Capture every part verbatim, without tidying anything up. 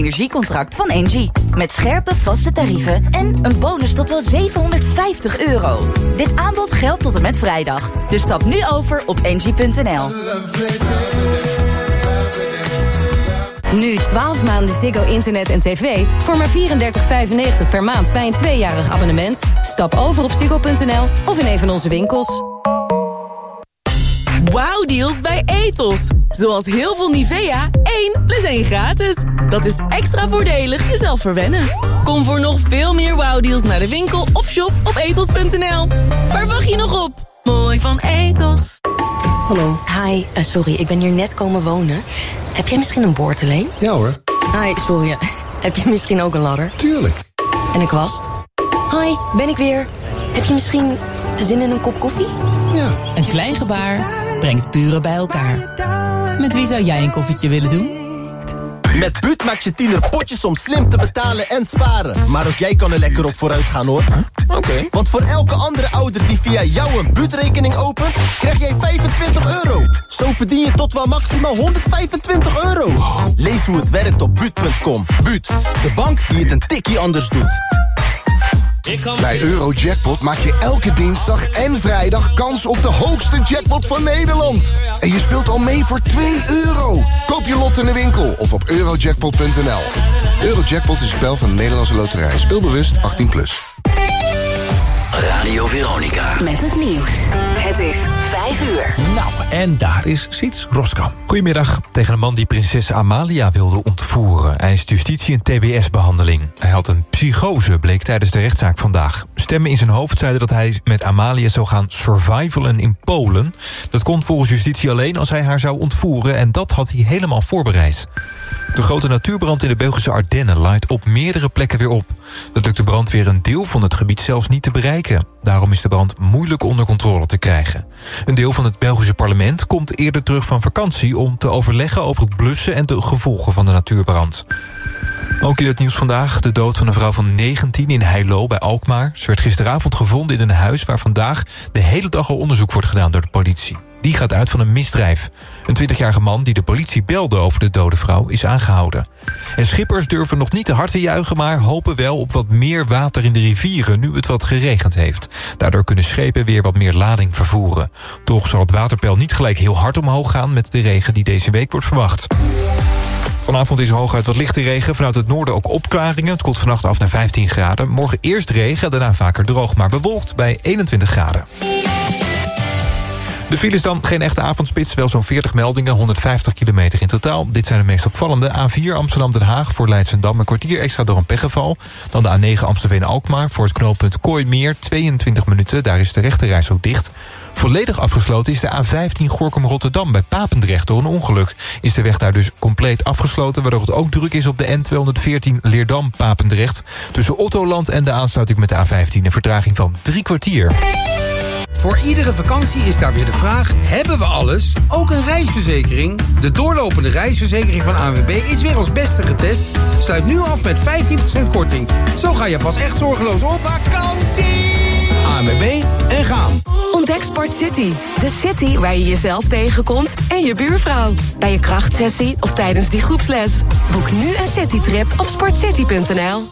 energiecontract van Engie. Met scherpe vaste tarieven en een bonus tot wel zevenhonderdvijftig euro. Dit aanbod geldt tot en met vrijdag. Dus stap nu over op engie punt n l. Nu twaalf maanden Ziggo Internet en tv voor maar vierendertig vijfennegentig per maand bij een tweejarig abonnement. Stap over op ziggo punt n l of in een van onze winkels. Wauw-deals bij Ethos. Zoals heel veel Nivea, één plus één gratis. Dat is extra voordelig jezelf verwennen. Kom voor nog veel meer wauw-deals naar de winkel of shop op ethos punt n l. Waar wacht je nog op? Mooi van Ethos. Hallo. Hi, uh, sorry, ik ben hier net komen wonen. Heb jij misschien een boordeleen? Ja hoor. Hi, sorry. Heb je misschien ook een ladder? Tuurlijk. En een kwast? Hi, ben ik weer. Heb je misschien zin in een kop koffie? Ja. Een klein gebaar brengt buren bij elkaar. Met wie zou jij een koffietje willen doen? Met Buut maak je tiener potjes om slim te betalen en sparen. Maar ook jij kan er lekker op vooruit gaan hoor. Oké. Okay. Want voor elke andere ouder die via jou een Buut-rekening opent, krijg jij vijfentwintig euro. Zo verdien je tot wel maximaal honderdvijfentwintig euro. Lees hoe het werkt op buut punt com. Buut, de bank die het een tikkie anders doet. Bij Eurojackpot maak je elke dinsdag en vrijdag kans op de hoogste jackpot van Nederland. En je speelt al mee voor twee euro. Koop je lot in de winkel of op eurojackpot punt n l. Eurojackpot is een spel van de Nederlandse Loterij. Speelbewust achttien plus. Radio Veronica. Met het nieuws. Het is vijf uur. Nou, en daar is Siets Roskam. Goedemiddag. Tegen een man die prinses Amalia wilde ontvoeren. Hij is justitie en T B S-behandeling. Hij had een psychose, bleek tijdens de rechtszaak vandaag. Stemmen in zijn hoofd zeiden dat hij met Amalia zou gaan survivalen in Polen. Dat kon volgens justitie alleen als hij haar zou ontvoeren. En dat had hij helemaal voorbereid. De grote natuurbrand in de Belgische Ardennen laait op meerdere plekken weer op. Dat lukt de brandweer een deel van het gebied zelfs niet te bereiken. Daarom is de brand moeilijk onder controle te krijgen. Een deel van het Belgische parlement komt eerder terug van vakantie om te overleggen over het blussen en de gevolgen van de natuurbrand. Ook in het nieuws vandaag de dood van een vrouw van negentien in Heilo bij Alkmaar. Ze werd gisteravond gevonden in een huis waar vandaag de hele dag al onderzoek wordt gedaan door de politie. Die gaat uit van een misdrijf. Een twintigjarige man die de politie belde over de dode vrouw is aangehouden. En schippers durven nog niet te hard te juichen, maar hopen wel op wat meer water in de rivieren nu het wat geregend heeft. Daardoor kunnen schepen weer wat meer lading vervoeren. Toch zal het waterpeil niet gelijk heel hard omhoog gaan met de regen die deze week wordt verwacht. Vanavond is er hooguit wat lichte regen. Vanuit het noorden ook opklaringen. Het koelt vannacht af naar vijftien graden. Morgen eerst regen, daarna vaker droog, maar bewolkt bij eenentwintig graden. De files dan, geen echte avondspits, wel zo'n veertig meldingen, honderdvijftig kilometer in totaal. Dit zijn de meest opvallende. A vier Amsterdam-Den Haag voor Leidschendam een kwartier extra door een pechgeval. Dan de A negen Amstelveen-Alkmaar voor het knooppunt Kooimeer, tweeëntwintig minuten. Daar is de rechterreis ook dicht. Volledig afgesloten is de A vijftien Gorinchem-Rotterdam bij Papendrecht door een ongeluk. Is de weg daar dus compleet afgesloten, waardoor het ook druk is op de N tweehonderdveertien Leerdam-Papendrecht. Tussen Ottoland en de aansluiting met de A vijftien een vertraging van drie kwartier. Voor iedere vakantie is daar weer de vraag, hebben we alles? Ook een reisverzekering? De doorlopende reisverzekering van A N W B is weer als beste getest. Sluit nu af met vijftien procent korting. Zo ga je pas echt zorgeloos op vakantie. A N W B en gaan. Ontdek Sport City. De city waar je jezelf tegenkomt en je buurvrouw. Bij je krachtsessie of tijdens die groepsles. Boek nu een citytrip op sportcity punt n l.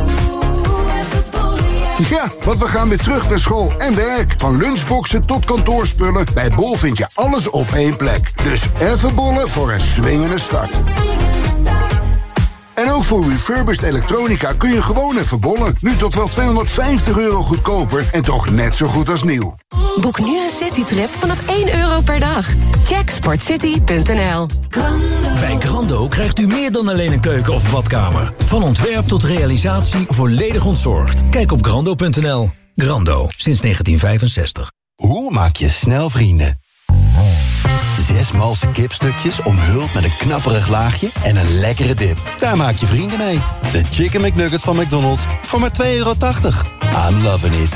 Ja, want we gaan weer terug naar school en werk. Van lunchboxen tot kantoorspullen. Bij Bol vind je alles op één plek. Dus even bollen voor een swingende start. En ook voor refurbished elektronica kun je gewoon even bollen. Nu tot wel tweehonderdvijftig euro goedkoper en toch net zo goed als nieuw. Boek nu een citytrip vanaf één euro per dag. Check sportcity punt n l. Bij Grando krijgt u meer dan alleen een keuken of badkamer. Van ontwerp tot realisatie volledig ontzorgd. Kijk op grando punt n l. Grando, sinds negentien vijfenzestig. Hoe maak je snel vrienden? Zes malse kipstukjes omhuld met een knapperig laagje en een lekkere dip. Daar maak je vrienden mee. De Chicken McNuggets van McDonald's voor maar twee euro tachtig. I'm loving it.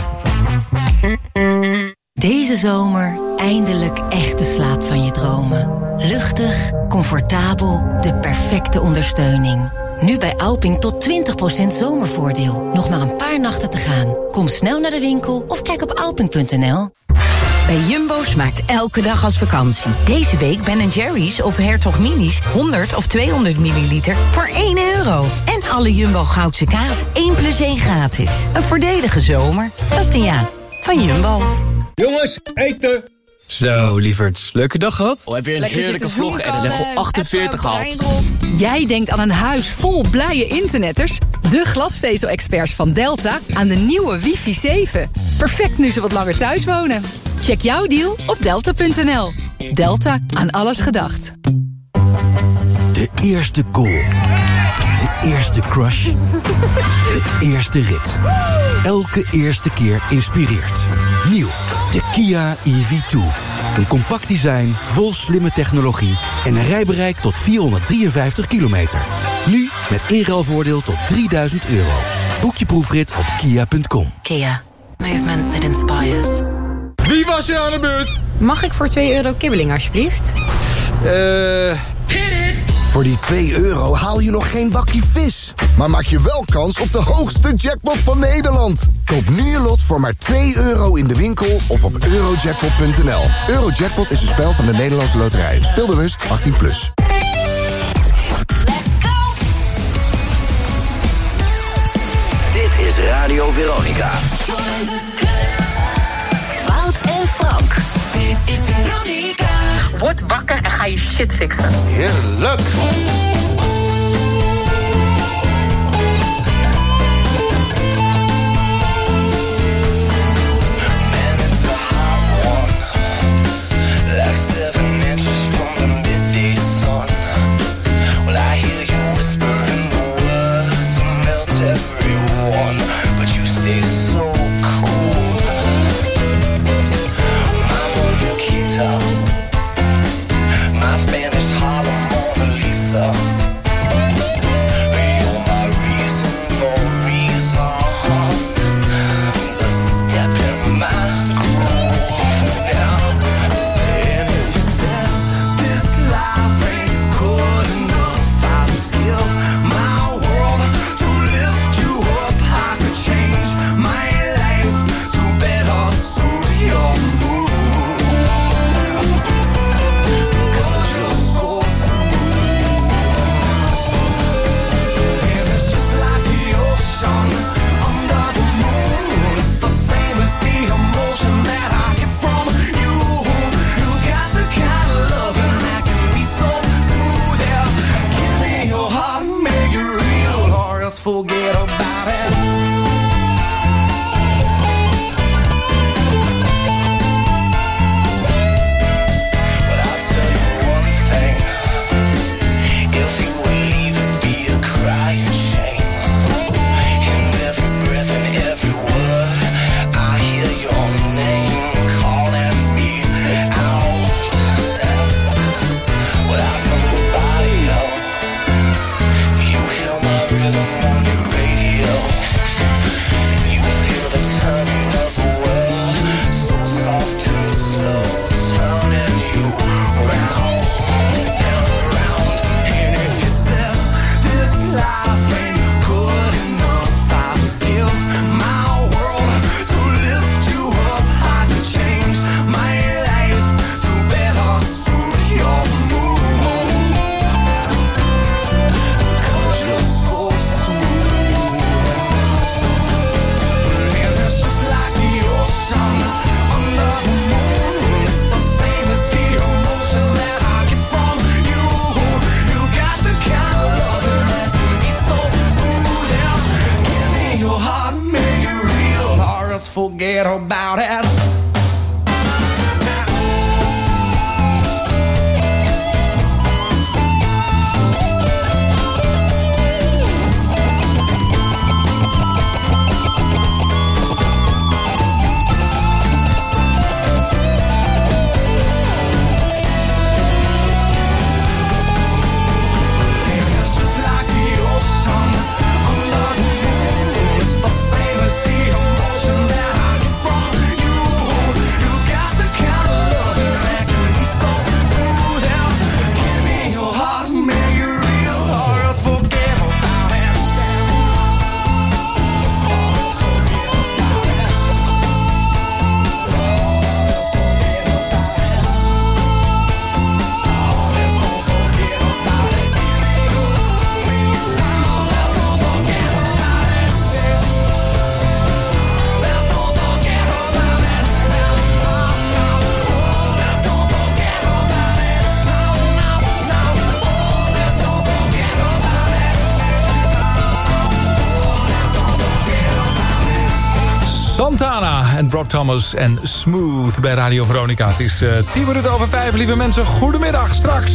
Deze zomer eindelijk echte slaap van je dromen. Luchtig, comfortabel, de perfecte ondersteuning. Nu bij Alping tot twintig procent zomervoordeel. Nog maar een paar nachten te gaan. Kom snel naar de winkel of kijk op alping punt n l. Bij Jumbo smaakt elke dag als vakantie. Deze week Ben en Jerry's of Hertog Minis honderd of tweehonderd milliliter voor één euro. En alle Jumbo Goudse kaas één plus één gratis. Een voordelige zomer. Dat is de ja van Jumbo. Jongens, eten! Zo, lieverds. Leuke dag gehad? Oh, heb je een Lekker heerlijke vlog en level achtenveertig gehaald. Jij denkt aan een huis vol blije internetters? De glasvezel-experts van Delta aan de nieuwe wifi zeven. Perfect nu ze wat langer thuis wonen. Check jouw deal op delta punt n l. Delta, aan alles gedacht. De eerste goal. De eerste crush. De eerste rit. Elke eerste keer inspireert. Nieuw, de Kia E V twee. Een compact design, vol slimme technologie en een rijbereik tot vierhonderddrieënvijftig kilometer. Nu met inruilvoordeel tot drieduizend euro. Boek je proefrit op kia punt com. Kia, movement that inspires. Wie was er aan de beurt? Mag ik voor twee euro kibbeling alsjeblieft? Eh... Voor die twee euro haal je nog geen bakje vis. Maar maak je wel kans op de hoogste jackpot van Nederland. Koop nu je lot voor maar twee euro in de winkel of op eurojackpot punt n l. Eurojackpot is een spel van de Nederlandse Loterij. Speel bewust, achttien plus. Dit is Radio Veronica. Wout en Frank. Dit is Veronica. Word wakker en ga je shit fixen. Heerlijk. Forget about it. Forget about it. It's the same as the emotion that I get from you. Santana en Brock Thomas en Smooth bij Radio Veronica. Het is uh, tien minuten over vijf, lieve mensen. Goedemiddag, straks.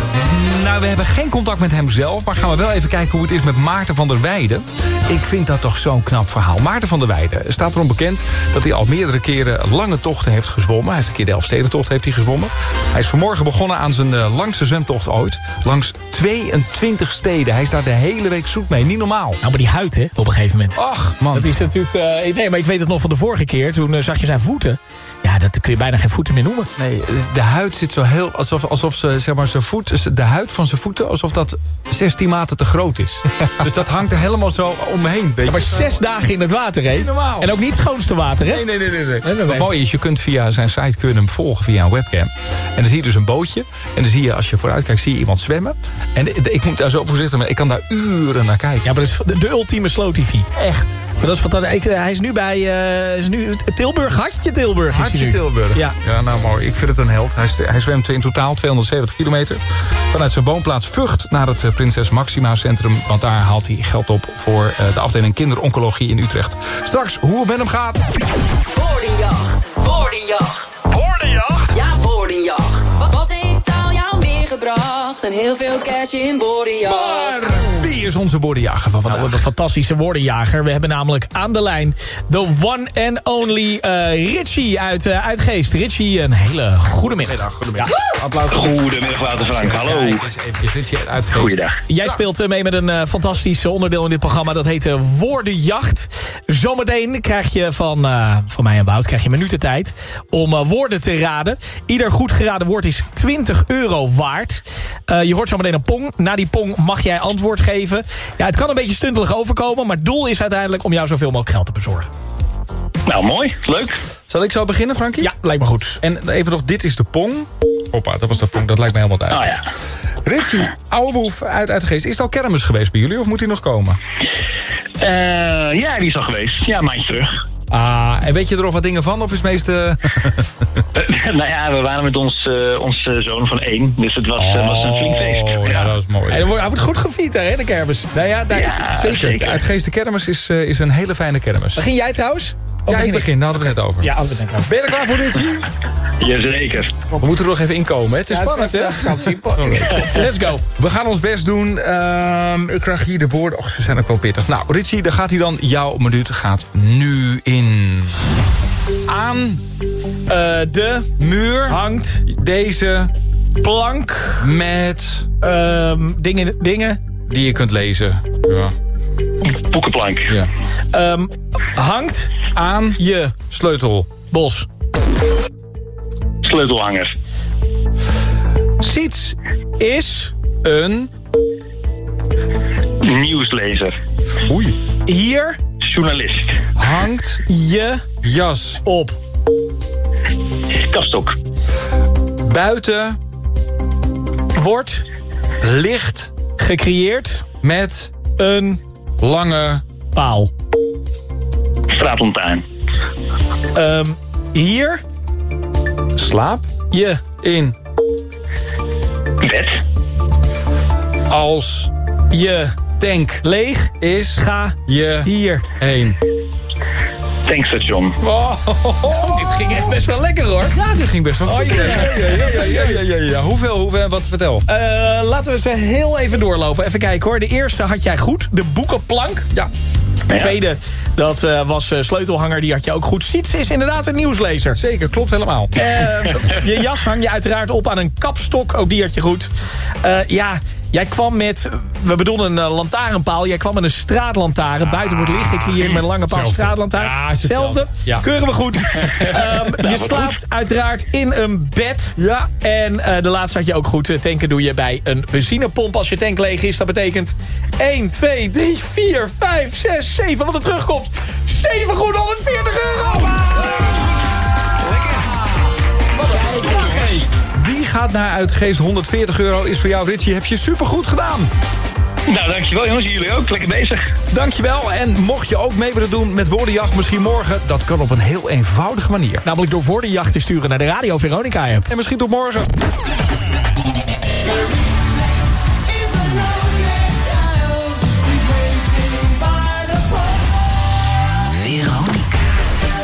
Nou, we hebben geen contact met hem zelf, maar gaan we wel even kijken hoe het is met Maarten van der Weijden. Ik vind dat toch zo'n knap verhaal. Maarten van der Weijden staat erom bekend dat hij al meerdere keren lange tochten heeft gezwommen. Hij heeft een keer de Elfstedentocht heeft hij gezwommen. Hij is vanmorgen begonnen aan zijn uh, langste zwemtocht ooit. Langs tweeëntwintig steden. Hij staat de hele week zoet mee. Niet normaal. Nou, maar die huid, hè, op een gegeven moment. Ach, man. Dat is natuurlijk... Uh, nee, maar ik weet het nog van de vorige keer. Toen uh, zag je zijn voeten. Ja, dat kun je bijna geen voeten meer noemen. Nee, de huid zit zo heel... Alsof, alsof ze, zeg maar, zijn voet... De huid van zijn voeten, alsof dat zestien maten te groot is. Dus dat hangt er helemaal zo omheen. Ja, maar zes dagen in het water, hè? Normaal. En ook niet het schoonste water, hè? Nee, nee, nee. nee, nee. nee, nee. Wat mooi is, je kunt via zijn site kun je hem volgen via een webcam. En dan zie je dus een bootje. En dan zie je, als je vooruit kijkt, zie je iemand zwemmen. En de, de, ik moet daar zo voorzichtig mee. Ik kan daar uren naar kijken. Ja, maar dat is de, de ultieme slow T V. Echt. Maar dat is fantastisch. Hij is nu bij uh, is nu Tilburg, Hartje Tilburg. Hartje Tilburg. Ja. ja, nou mooi. Ik vind het een held. Hij, hij zwemt in totaal tweehonderdzeventig kilometer. Vanuit zijn woonplaats Vught naar het Prinses Maxima Centrum. Want daar haalt hij geld op voor uh, de afdeling kinderoncologie in Utrecht. Straks hoe het met hem gaat. Woordenjacht, woordenjacht. Woordenjacht? Ja, woordenjacht. Wat, wat heeft al jou meer gebracht? En heel veel cash in woordenjacht. Maar wie is onze woordenjager van vandaag? Nou, een fantastische woordenjager. We hebben namelijk aan de lijn de one and only uh, Richie uit, uh, uit Geest. Richie, een hele goede middag. Goedemiddag. Ja. Applaus. Goedemiddag, Wouter Frank. Hallo. Ja, even Richie uit Geest. Goeiedag. Jij speelt uh, mee met een uh, fantastisch onderdeel in dit programma. Dat heet uh, Woordenjacht. Zometeen krijg je van, uh, van mij en Wout krijg je minuten tijd om uh, woorden te raden. Ieder goed geraden woord is twintig euro waard. Uh, je hoort zo meteen een pong. Na die pong mag jij antwoord geven. Ja, het kan een beetje stuntelig overkomen, maar het doel is uiteindelijk om jou zoveel mogelijk geld te bezorgen. Nou, mooi. Leuk. Zal ik zo beginnen, Frankie? Ja, lijkt me goed. En even nog, dit is de pong. Hoppa, dat was de pong. Dat lijkt me helemaal duidelijk. Oh ja. Richie, oude boef uit, uit de Geest. Is het al kermis geweest bij jullie of moet hij nog komen? Uh, ja, die is al geweest. Ja, een maandje terug. Ah, en weet je er al wat dingen van? Of is het meest... Uh... nou ja, we waren met ons, uh, ons uh, zoon van één. Dus het was, uh, was een flink feest. Oh, ja, ja, dat is mooi. En hij wordt goed gevierd daar, hè, de kermis. Nou ja, daar, ja zeker. zeker. De Uitgeest kermis is, uh, is een hele fijne kermis. Begin jij trouwens? Of ja, ik begin. Daar hadden we het net over. Ja, hadden we het net over. Ben je er klaar voor, Richie? Jazeker. We moeten er nog even inkomen, hè? Het is ja, spannend, hè? Okay. Let's go. We gaan ons best doen. Uh, ik krijg hier de woorden. Och, ze zijn ook wel pittig. Nou, Richie, daar gaat hij dan. Jouw minuut gaat nu in. Aan uh, de muur hangt deze plank met uh, dingen, dingen die je kunt lezen. Ja. Boekenplank. Ja. Um, hangt aan je sleutelbos. Sleutelhanger. Siets is een nieuwslezer. Oei. Hier journalist. Hangt je jas op. Kapstok. Buiten wordt licht gecreëerd met een lange paal. Straatlantaarn. Um, hier slaap je in bed. Als je tank leeg is, ga je hierheen. Tankstation. Oh, oh, oh, oh. Dit ging echt best wel lekker, hoor. Ja, dit ging best wel goed. Oh, ja, ja, ja, ja, ja, ja, ja. Hoeveel, hoeveel, wat vertel? Uh, laten we ze heel even doorlopen. Even kijken, hoor. De eerste had jij goed. De boekenplank. Ja. De tweede, dat uh, was uh, sleutelhanger. Die had je ook goed. Siets is inderdaad een nieuwslezer. Zeker, klopt helemaal. Uh, je jas hang je uiteraard op aan een kapstok. Ook die had je goed. Uh, ja... Jij kwam met, we bedoelden een uh, lantaarnpaal. Jij kwam met een straatlantaarn. Ah, buiten wordt licht gecreëerd met een lange paal straatlantaarn. Ja, hetzelfde. Ja. Keuren we goed. um, ja, je slaapt goed. Uiteraard in een bed. Ja. En uh, de laatste had je ook goed. Tanken doe je bij een benzinepomp als je tank leeg is. Dat betekent één, twee, drie, vier, vijf, zes, zeven. Wat er terugkomt. zeven goed, honderdveertig euro. Wat een hey. Wie gaat naar Uitgeest? honderdveertig euro is voor jou, Richie. Heb je supergoed gedaan. Nou, dankjewel jongens. Jullie ook. Lekker bezig. Dankjewel. En mocht je ook mee willen doen met Woordenjacht misschien morgen... dat kan op een heel eenvoudige manier. Namelijk door Woordenjacht te sturen naar de Radio Veronica app. En misschien tot morgen. Veronica.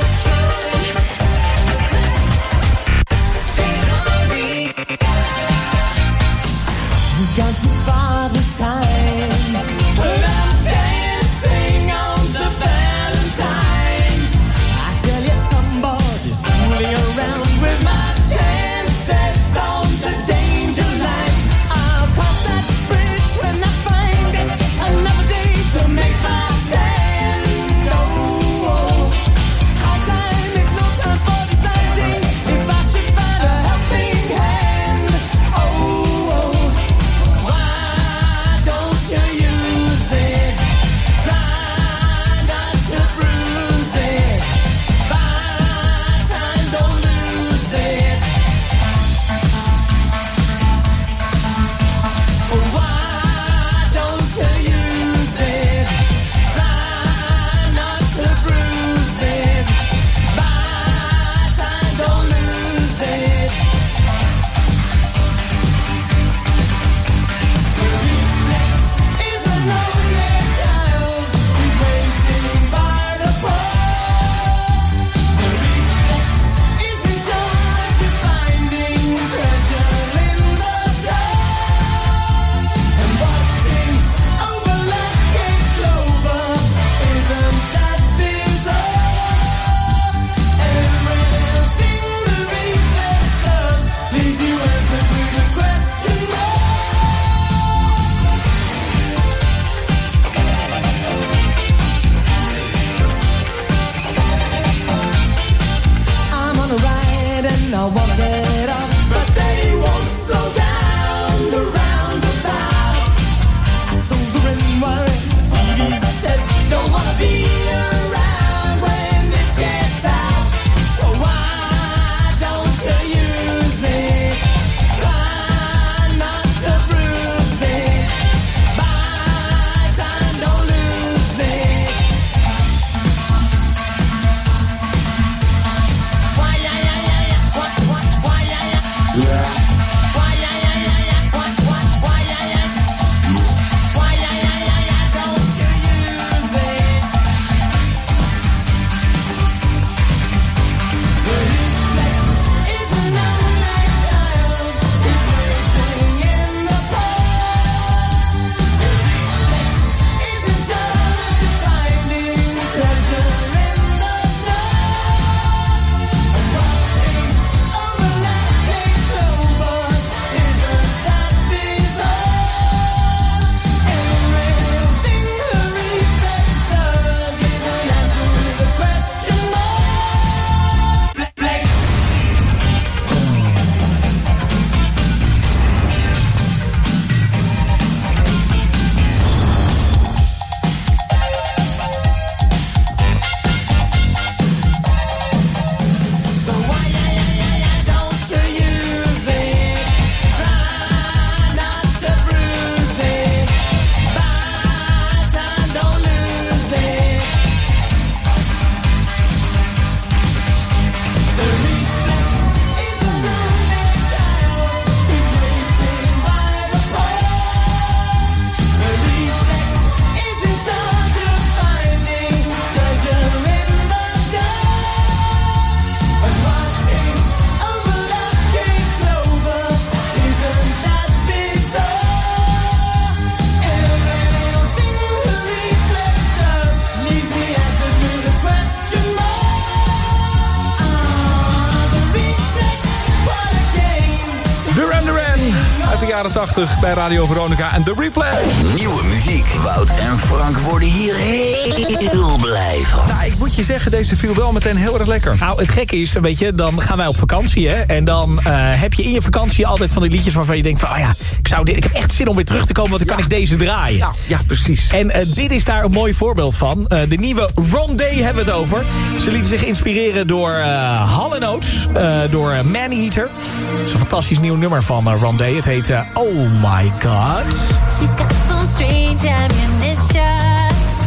jaren tachtig bij Radio Veronica en The Reflex. Nieuwe muziek. Wout en Frank worden hier heel blij van. Nou, ik moet je zeggen, deze viel wel meteen heel erg lekker. Nou, het gekke is, weet je, dan gaan wij op vakantie, hè. En dan uh, heb je in je vakantie altijd van die liedjes waarvan je denkt van, oh ja, ik, zou dit, ik heb echt zin om weer terug te komen, want dan kan ja. ik deze draaien. Ja, ja precies. En uh, dit is daar een mooi voorbeeld van. Uh, de nieuwe Rondé hebben we het over. Ze lieten zich inspireren door uh, Hall and Oates, uh, door uh, Maneater. Het is een fantastisch nieuw nummer van uh, Rondé. Het heet uh, Oh My God. She's got some strange ammunition,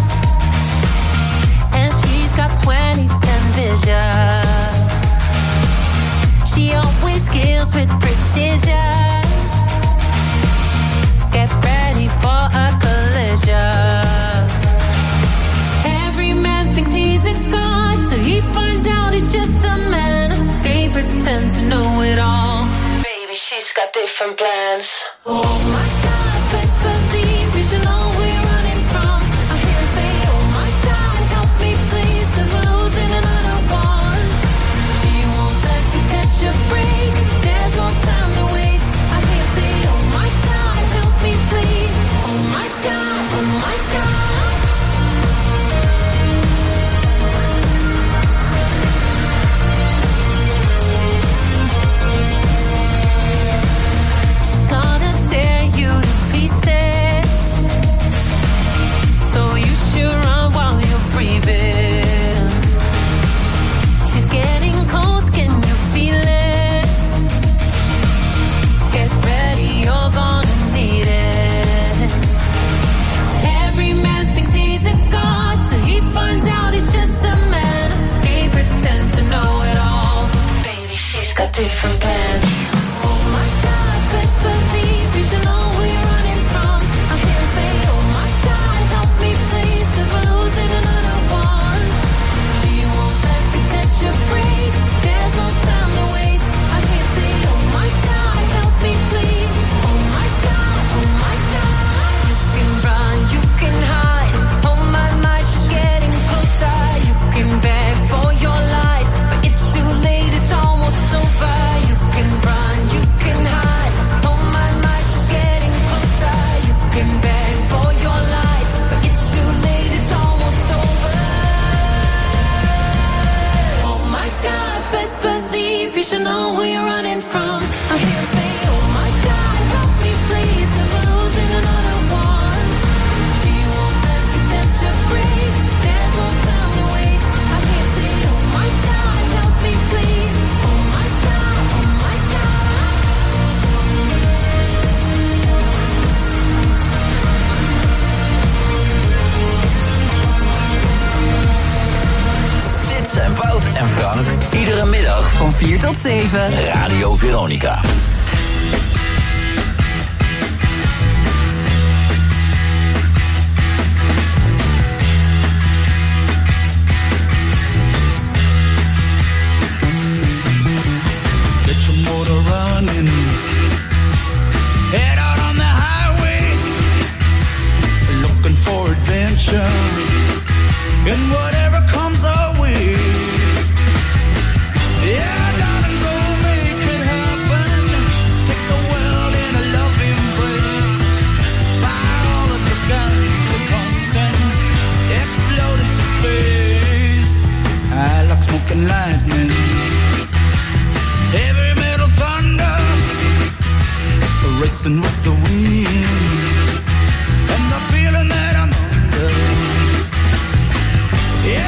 and she's got twenty ten vision. She always kills with precision. Get ready for a collision. Every man thinks he's a god till he finds out he's just a man. They pretend to know it all. Baby, she's got different plans. Oh my God, best believe you should know where you're running from. I hear her say, oh my God, help me please, cause we're losing another one. She won't let you catch a break, there's no time to waste. I hear her say, oh my God, help me please. Oh my God, oh my God. She's gonna tear you to pieces, so you should run while you're breathing. She's getting close, can you feel it? Get ready, you're gonna need it. Every man thinks he's a god till he finds out he's just a man. They pretend to know it all. Baby, she's got different plans. Oh my God, best believe you should know where you're running from. I hear her say, oh my God, help me please, cause we're losing another one. She won't let me catch a break, there's no time to waste. I hear her say, oh my God, help me please. Oh my God, oh my God. You can run, you can hide. Oh my, my, she's getting closer. You can beg for your life, but it's too late, it's almost over. You can run, you can hide. Oh my, my, she's getting closer. You can beg for your life, but it's too late, it's almost over. Oh my God, best believe you should know where you're running from. I hear her say, oh my God, help me please, cause we're losing another one. She won't let me catch a break, there's no time to waste. I hear her say, oh my God, help me please. Oh my God, oh my God. Dit zijn Wout en Frank. Iedere middag Van vier tot zeven. Radio Veronica. Get your motor running. Head out on the highway. Looking for adventure. And whatever comes our way. Yeah, darling, go make it happen. Take the world in a loving embrace. Fire all of the guns and pumps and explode into space. I like smoke and lightning. Heavy metal thunder, racing with the wind, and the feeling that I'm under. Yeah.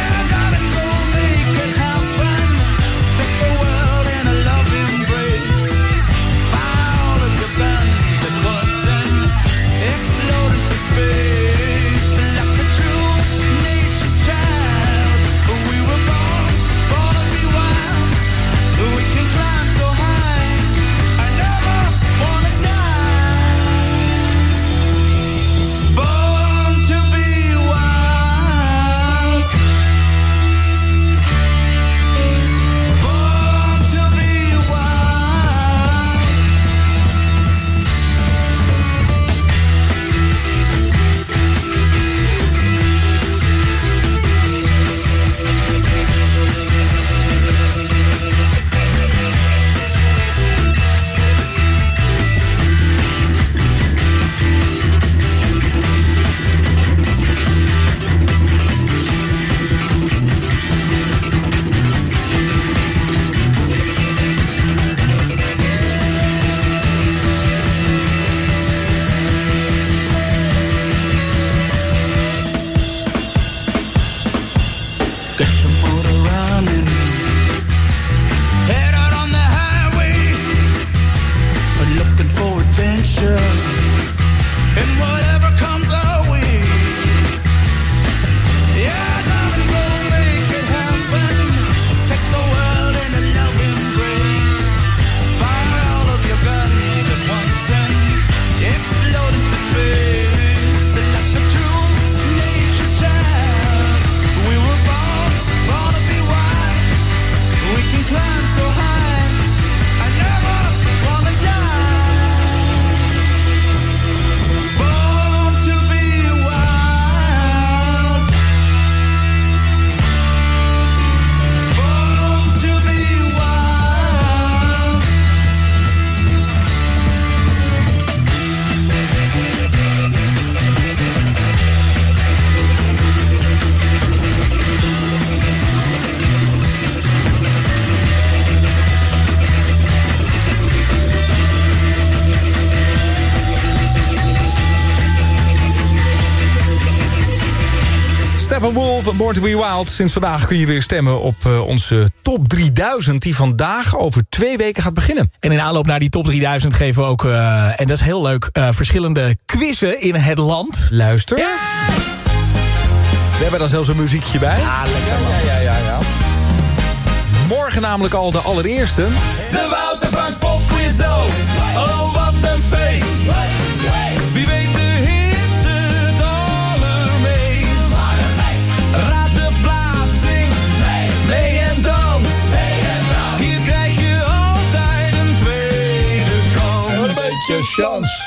Steppenwolf, Born to be Wild. Sinds vandaag kun je weer stemmen op uh, onze top drieduizend... die vandaag over twee weken gaat beginnen. En in aanloop naar die top drieduizend geven we ook, uh, en dat is heel leuk... Uh, verschillende quizzen in het land. Luister. Ja! We hebben daar zelfs een muziekje bij. Ah, lekker man. Ja, ja, ja, ja. Morgen namelijk al de allereerste. De Wouter Frank Popquiz, oh, oh wat een feest. Wie weet de hits het allermeest. Raad de plaatsing, mee en dans. Hier krijg je altijd een tweede kans. Een beetje chance.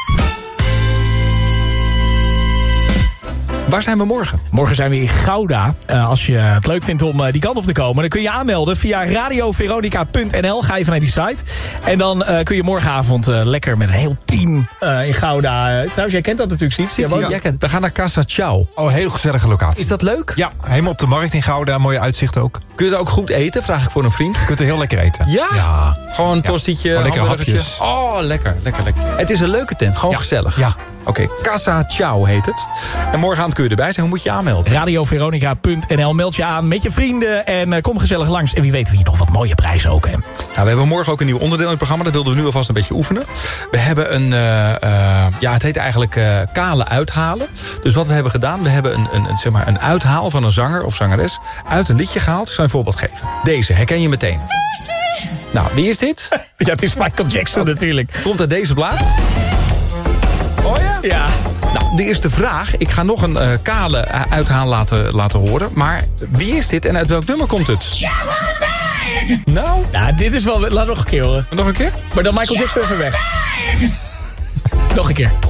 Waar zijn we morgen? Morgen zijn we in Gouda. Uh, als je het leuk vindt om uh, die kant op te komen... dan kun je je aanmelden via radio veronica punt n l. Ga even naar die site. En dan uh, kun je morgenavond uh, lekker met een heel team uh, in Gouda... Uh, trouwens, jij kent dat natuurlijk, Siets. Ja, ja. Kent. We gaan naar Casa Ciao. Oh, een heel gezellige locatie. Is dat leuk? Ja, helemaal op de markt in Gouda. Mooie uitzicht ook. Kun je er ook goed eten? Vraag ik voor een vriend. Je kunt er heel lekker eten. Ja? Ja. Gewoon een tostietje, ja. Lekker hamburgertje. hapjes. Oh, lekker, lekker, lekker. Het is een leuke tent. Gewoon ja. gezellig. Ja. Oké, okay, Casa Ciao heet het. En morgenavond kun je erbij zijn. Hoe moet je aanmelden? radio veronica punt n l. Meld je aan met je vrienden en uh, kom gezellig langs. En wie weet wie nog wat mooie prijzen ook, hè. Nou, we hebben morgen ook een nieuw onderdeel in het programma. Dat wilden we nu alvast een beetje oefenen. We hebben een, uh, uh, ja, het heet eigenlijk uh, kale uithalen. Dus wat we hebben gedaan, we hebben een, een, een, zeg maar een uithaal van een zanger of zangeres uit een liedje gehaald. Ik zal een voorbeeld geven. Deze, herken je meteen. Nou, wie is dit? Ja, het is Michael Jackson okay. natuurlijk. Komt uit deze plaat. Oh ja? Ja. Nou, de eerste vraag. Ik ga nog een uh, kale uithaal laten, laten horen. Maar wie is dit en uit welk nummer komt het? Nou? Ja, dit is wel... Laat nog een keer horen. Nog een keer? Maar dan Michael Jackson even weg. Nog een keer.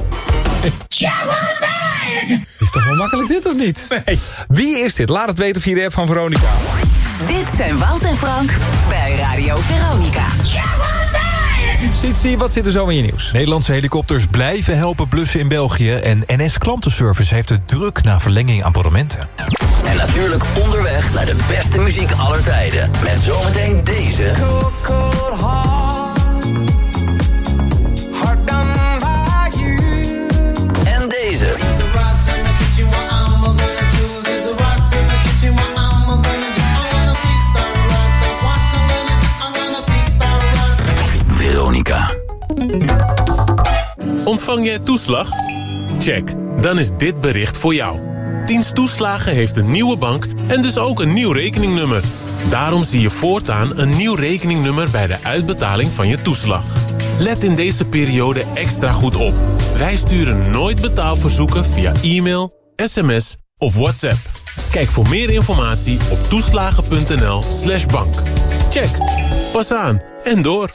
Is toch wel makkelijk dit of niet? Nee. Wie is dit? Laat het weten via de app van Veronica. Dit zijn Wout en Frank bij Radio Veronica. Sietsie, wat zit er zo in je nieuws? Nederlandse helikopters blijven helpen blussen in België... en N S Klantenservice heeft het druk na verlenging abonnementen. En natuurlijk onderweg naar de beste muziek aller tijden. Met zometeen deze... Cold, cold heart, heart done by you. En deze... Veronica. Ontvang jij toeslag? Check, dan is dit bericht voor jou. Dienst Toeslagen heeft een nieuwe bank en dus ook een nieuw rekeningnummer. Daarom zie je voortaan een nieuw rekeningnummer bij de uitbetaling van je toeslag. Let in deze periode extra goed op. Wij sturen nooit betaalverzoeken via e-mail, sms of WhatsApp. Kijk voor meer informatie op toeslagen punt n l slash bank. Check, pas aan en door.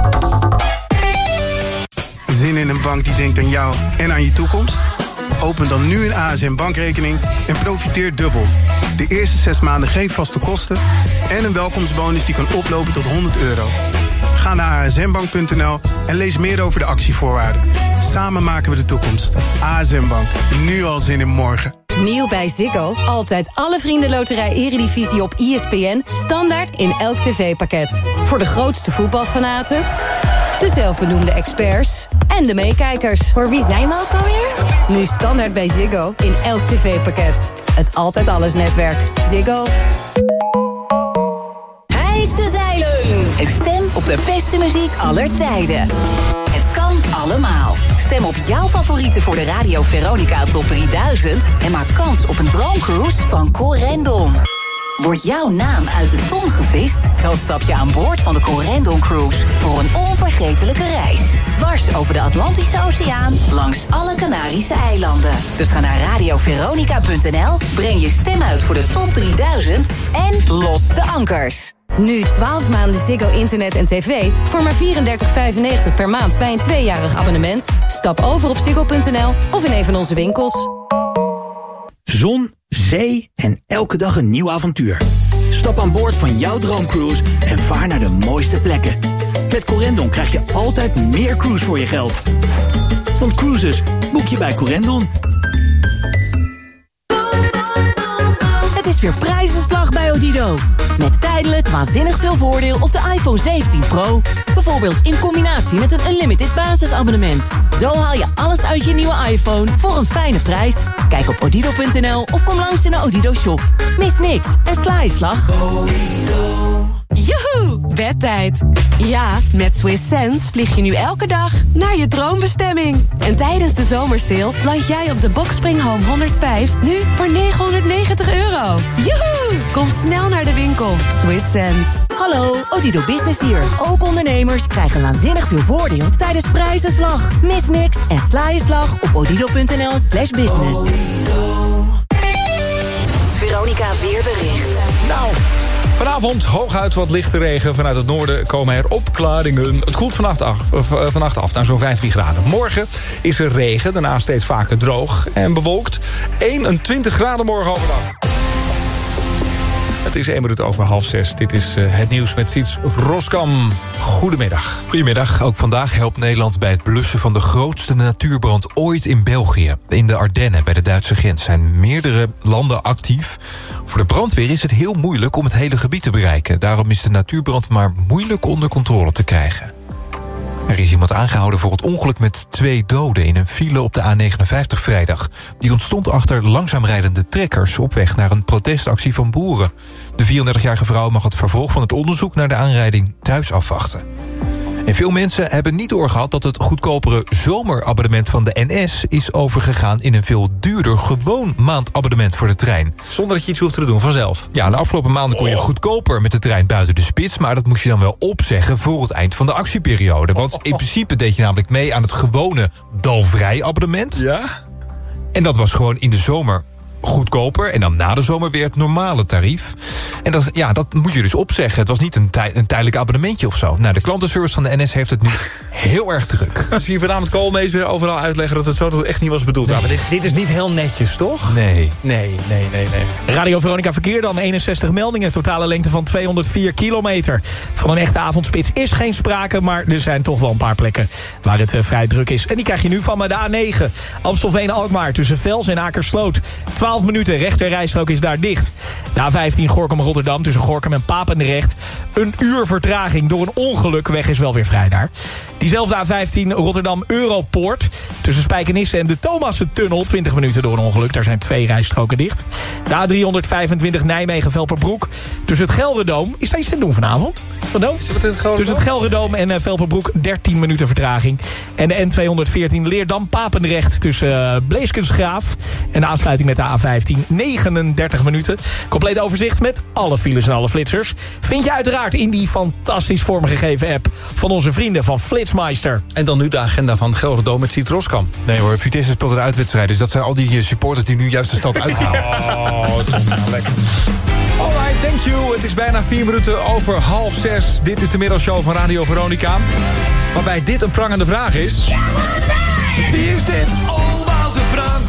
Zin in een bank die denkt aan jou en aan je toekomst? Open dan nu een A S M bankrekening en profiteer dubbel. De eerste zes maanden geen vaste kosten en een welkomstbonus die kan oplopen tot honderd euro. Ga naar a s m bank punt n l en lees meer over de actievoorwaarden. Samen maken we de toekomst. A S M Bank, nu al zin in morgen. Nieuw bij Ziggo. Altijd alle vriendenloterij Eredivisie op I S P N. Standaard in elk tv-pakket. Voor de grootste voetbalfanaten, de zelfbenoemde experts en de meekijkers. Voor wie zijn we ook alweer? Nu standaard bij Ziggo in elk tv-pakket. Het Altijd Alles netwerk. Ziggo. Hijs de zeilen. En stem op de beste muziek aller tijden. Het kan allemaal. Stem op jouw favorieten voor de Radio Veronica Top drieduizend... en maak kans op een droomcruise van Corendon. Wordt jouw naam uit de ton gevist? Dan stap je aan boord van de Corendon Cruise... voor een onvergetelijke reis. Dwars over de Atlantische Oceaan, langs alle Canarische eilanden. Dus ga naar radio veronica punt n l, breng je stem uit voor de Top drieduizend... en los de ankers. Nu twaalf maanden Ziggo internet en tv voor maar vierendertig vijfennegentig per maand bij een tweejarig abonnement. Stap over op ziggo punt n l of in een van onze winkels. Zon, zee en elke dag een nieuw avontuur. Stap aan boord van jouw droomcruise en vaar naar de mooiste plekken. Met Corendon krijg je altijd meer cruise voor je geld. Want cruises boek je bij Corendon. Het is weer prijzenslag bij Odido. Met tijdelijk waanzinnig veel voordeel op de iPhone zeventien Pro. Bijvoorbeeld in combinatie met een unlimited basisabonnement. Zo haal je alles uit je nieuwe iPhone voor een fijne prijs. Kijk op odido punt n l of kom langs in de Odido shop. Mis niks en sla je slag. Joehoe, bedtijd. Ja, met Swiss Sense vlieg je nu elke dag naar je droombestemming. En tijdens de zomersale land jij op de Boxspring Home honderdvijf nu voor negenhonderdnegentig euro. Joehoe, kom snel naar de winkel. Swiss Sense. Hallo, Odido Business hier. Ook ondernemers krijgen waanzinnig veel voordeel tijdens prijzenslag. Mis niks en sla je slag op odido punt n l slash business. Veronica Weerbericht. Nou... Vanavond hooguit wat lichte regen. Vanuit het noorden komen er opklaringen. Het koelt vannacht af, vannacht af naar zo'n vijftien graden. Morgen is er regen, daarna steeds vaker droog en bewolkt. eenentwintig graden morgen overdag. Het is één minuut over half zes. Dit is uh, het nieuws met Siets Roskam. Goedemiddag. Goedemiddag. Ook vandaag helpt Nederland bij het blussen van de grootste natuurbrand ooit in België. In de Ardennen, bij de Duitse grens, zijn meerdere landen actief. Voor de brandweer is het heel moeilijk om het hele gebied te bereiken. Daarom is de natuurbrand maar moeilijk onder controle te krijgen. Er is iemand aangehouden voor het ongeluk met twee doden in een file op de A negenenvijftig vrijdag. Die ontstond achter langzaam rijdende trekkers op weg naar een protestactie van boeren. De vierendertigjarige vrouw mag het vervolg van het onderzoek naar de aanrijding thuis afwachten. En veel mensen hebben niet doorgehad dat het goedkopere zomerabonnement van de N S is overgegaan in een veel duurder gewoon maandabonnement voor de trein. Zonder dat je iets hoeft te doen, vanzelf. Ja, de afgelopen maanden kon je goedkoper met de trein buiten de spits, maar dat moest je dan wel opzeggen voor het eind van de actieperiode. Want in principe deed je namelijk mee aan het gewone dalvrij abonnement. Ja? En dat was gewoon in de zomer goedkoper en dan na de zomer weer het normale tarief. En dat, ja, dat moet je dus opzeggen. Het was niet een, tij, een tijdelijk abonnementje of zo. Nou, de klantenservice van de N S heeft het nu heel erg druk. Zie je vanavond Koolmees weer overal uitleggen dat het zo echt niet was bedoeld. Nee. Ja, maar dit, dit is niet heel netjes, toch? Nee. Nee, nee, nee, nee. Radio Veronica verkeer dan, eenenzestig meldingen. Totale lengte van tweehonderdvier kilometer. Van een echte avondspits is geen sprake, maar er zijn toch wel een paar plekken waar het uh, vrij druk is. En die krijg je nu van me, de A negen. Amstelveen-Alkmaar tussen Vels en Akersloot. twaalf minuten, rechterrijstrook is daar dicht. De A vijftien Gorinchem-Rotterdam tussen Gorinchem en Papendrecht. Een uur vertraging door een ongeluk. Weg is wel weer vrij daar. Diezelfde A vijftien Rotterdam-Europoort. Tussen Spijkenisse en de Thomassentunnel. twintig minuten door een ongeluk. Daar zijn twee rijstroken dicht. De A driehonderdvijfentwintig Nijmegen-Velperbroek. Tussen het Gelderdoom. Is daar iets te doen vanavond? Is het het tussen het Gelderdoom en uh, Velperbroek dertien minuten vertraging. En de N tweehonderdveertien Leerdam-Papendrecht tussen uh, Bleeskensgraaf en de aansluiting met de A vijftien negenendertig minuten. Compleet overzicht met alle files en alle flitsers vind je uiteraard in die fantastisch vormgegeven app van onze vrienden van Flitsmeister. En dan nu de agenda van Gelderdoom met Siet Roskam. Nee hoor, Vitesse speelt een uitwedstrijd, dus dat zijn al die supporters die nu juist de stad uitgaan. Oh, toch nou lekker. Alright, thank you. Het is bijna vier minuten over half zes. Dit is de middagshow van Radio Veronica. Waarbij dit een prangende vraag is. Wie is dit? Oh, Wouter Frank.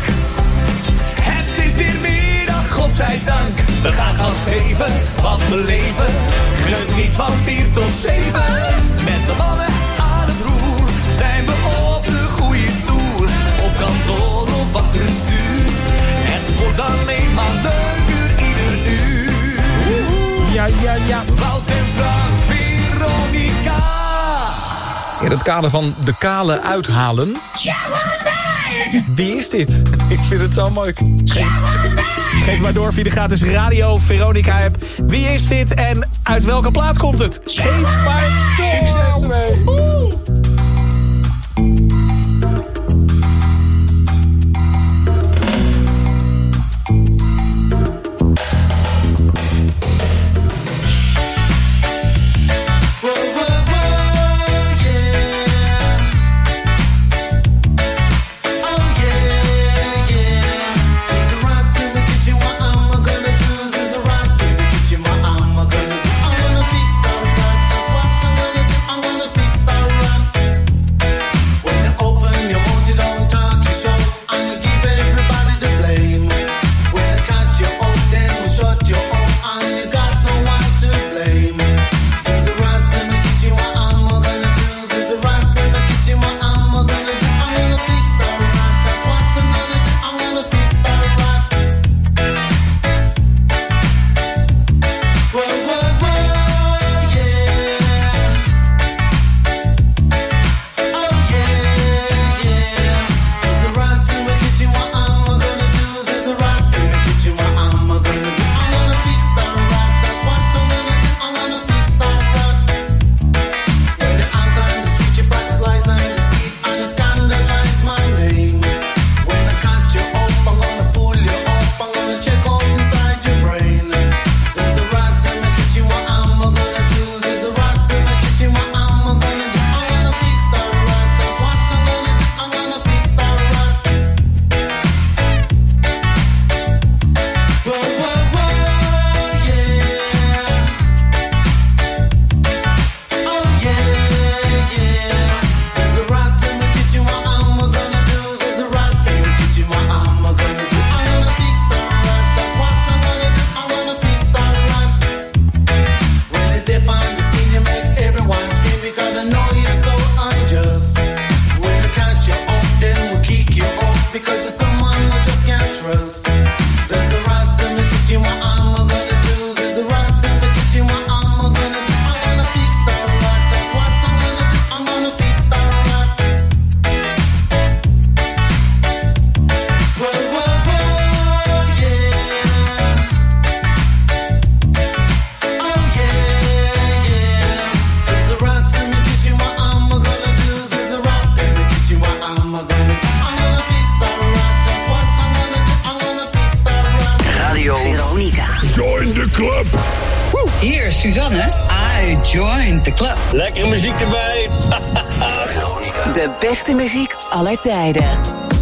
Het is weer middag, godzijdank. We gaan gas geven, wat beleven. Geniet van vier tot zeven. Met de mannen aan het roer. Zijn we op de goede toer. Op kantoor of wat rustuur. Het wordt alleen maar leuker ieder uur. Ja, ja, ja. Wout en Frank, Veronica. In het kader van de kale uithalen. Wie is dit? Ik vind het zo mooi. Geef, geef maar door via de gratis Radio Veronica app. Wie is dit en uit welke plaat komt het? Geef maar door. Succes ermee. Oeh. I'm gonna fix the run. That's what I'm gonna do. I'm gonna fix the run. club. Hier, Suzanne. I joined the club. Lekkere muziek erbij. De beste muziek aller tijden.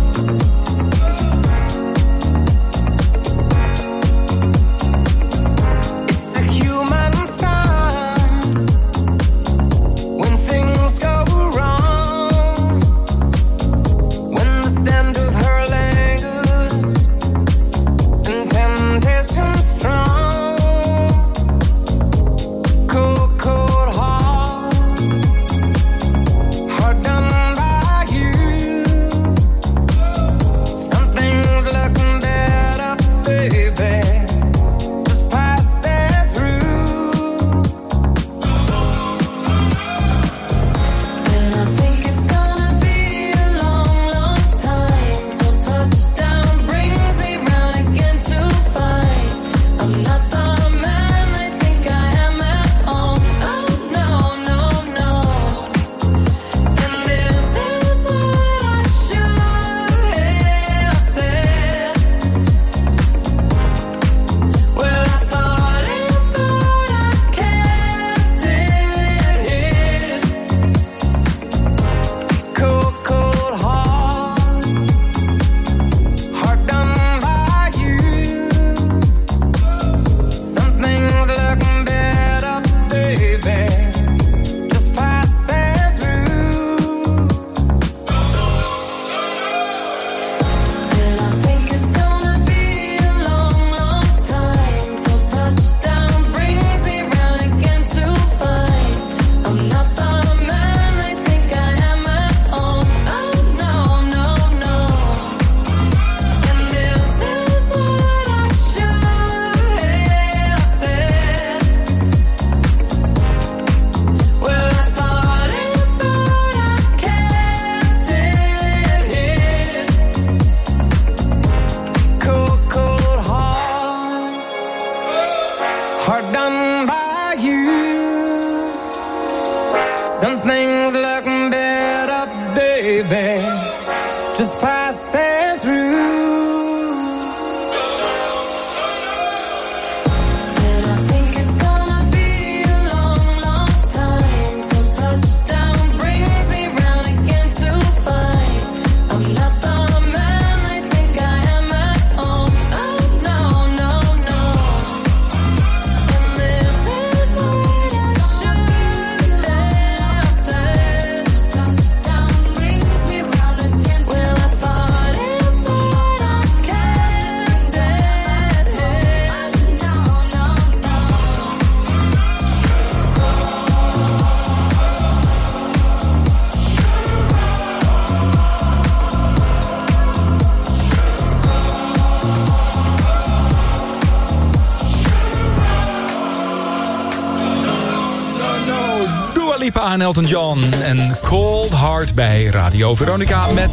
En Elton John en Cold Heart bij Radio Veronica met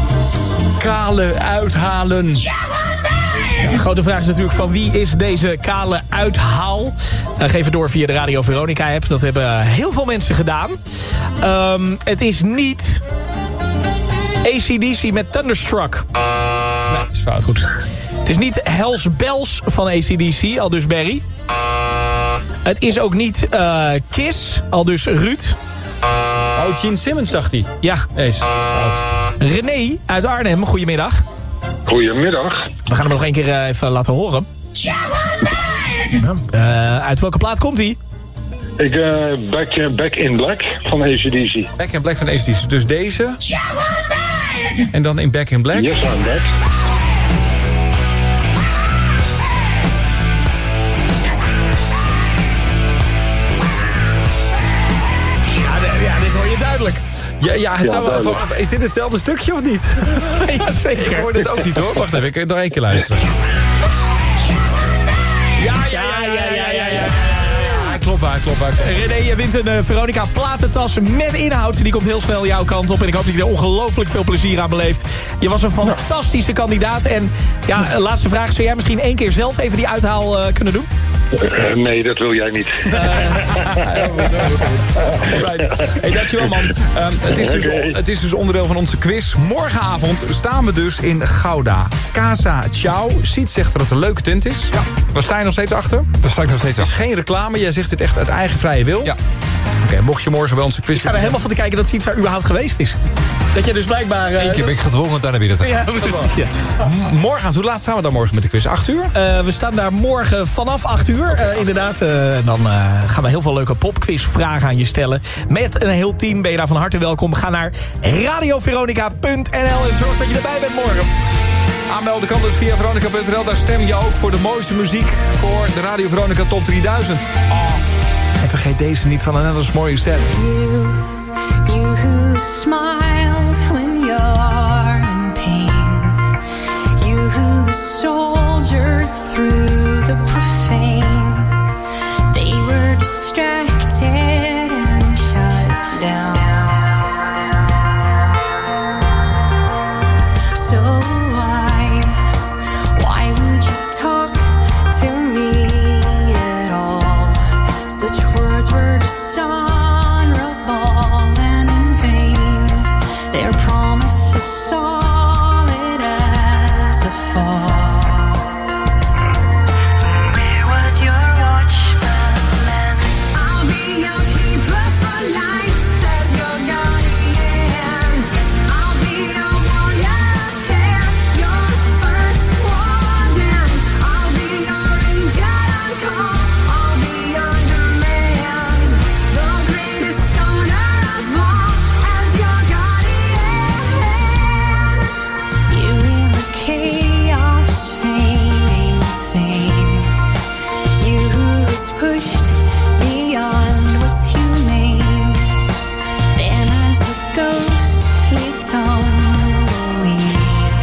kale uithalen. Ja, de grote vraag is natuurlijk van wie is deze kale uithaal? Uh, geef het door via de Radio Veronica app. Dat hebben heel veel mensen gedaan. Um, het is niet A C D C met Thunderstruck. Nee, dat is fout. Goed. Het is niet Hells Bells van A C D C, al dus Barry. Het is ook niet uh, Kiss, al dus Ruud. Oh, Gene Simmons, dacht hij. Ja. Nee, is fout. René uit Arnhem, goedemiddag. Goedemiddag. We gaan hem nog één keer uh, even laten horen. Uh, uit welke plaat komt hij? Ik, uh, back, uh, back in Black van A C D C. Back in Black van A C D C. Dus deze. En dan in Back in Black. Yes, I'm back. Duidelijk. Ja, ja, het ja zou, duidelijk. Is dit hetzelfde stukje of niet? Ja, zeker. Ik hoor dit ook niet hoor. Wacht even, ik kan nog één keer luisteren. Ja, ja, ja, ja, ja, ja, ja. Klopt waar, klopt waar. René, je wint een uh, Veronica platentas met inhoud. Die komt heel snel jouw kant op. En ik hoop dat je er ongelooflijk veel plezier aan beleeft. Je was een fantastische kandidaat. En ja, laatste vraag. Zou jij misschien één keer zelf even die uithaal uh, kunnen doen? Uh, nee, dat wil jij niet. Uh, hey, dankjewel man. Um, het, is dus, okay. het is dus onderdeel van onze quiz. Morgenavond staan we dus in Gouda. Casa Ciao. Siet zegt dat het een leuke tent is. Ja. Waar sta je nog steeds achter? Daar sta ik nog steeds achter. Het is geen reclame. Jij zegt dit echt uit eigen vrije wil. Ja. Oké, okay, mocht je morgen bij onze quiz... Ik sta er helemaal van te kijken dat Siet waar überhaupt geweest is. Dat je dus blijkbaar... Uh, Eén keer ben ik gedwongen daar naar binnen te gaan. Ja, precies. Ja. Morgen, hoe laat staan we dan morgen met de quiz? acht uur? Uh, we staan daar morgen vanaf acht uur. Okay, uh, inderdaad. Uh, dan uh, gaan we heel veel leuke popquizvragen aan je stellen. Met een heel team ben je daar van harte welkom. Ga naar radio veronica punt n l en zorg dat je erbij bent morgen. Aanmelden kan dus via veronica punt n l. Daar stem je ook voor de mooiste muziek voor de Radio Veronica Top drieduizend. Oh. En vergeet deze niet van Another Morissette. You, you who smiled when you're in pain. You who soldiered through the profane. They were distracted and shut down. So why, why would you talk to me at all? Such words were dishonorable and in vain. Their promises solid as a fall. Where was your watchman then? I'll be your keeper for life as your guardian. I'll be your warrior of care, your first warden. I'll be your angel on call. I'll be your demand. The greatest honor of all as your guardian. You in the chaos feigning sane. You who is pushed beyond what's humane. Then as the ghostly tumbleweed.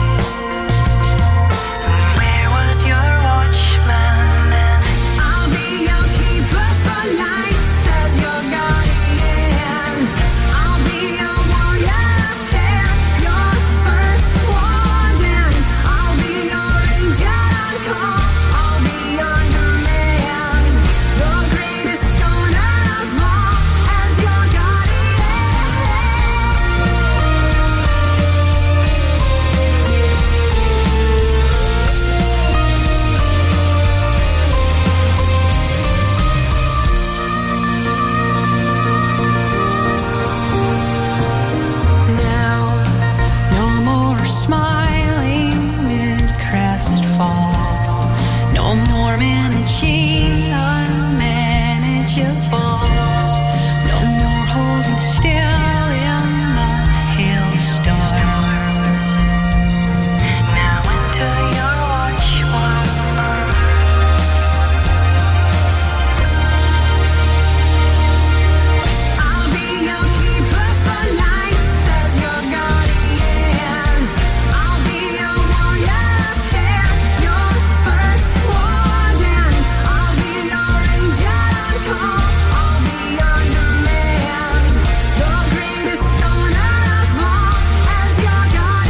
Where was your watchman then? I'll be your keeper for life as your guardian. I'll be your warrior of care, your first warden. I'll be your angel on call. I'll be your demand. The greatest honor of all as your Now, no more smiling mid-crestfall. No more managing unmanageables. No more holding still in the hailstorm. Now into your watch, woman. I'll be your keeper for life as your guardian. I'll be your warrior of care, your first warden. I'll be your angel on call. I'll be your demand. The greatest honor of all as your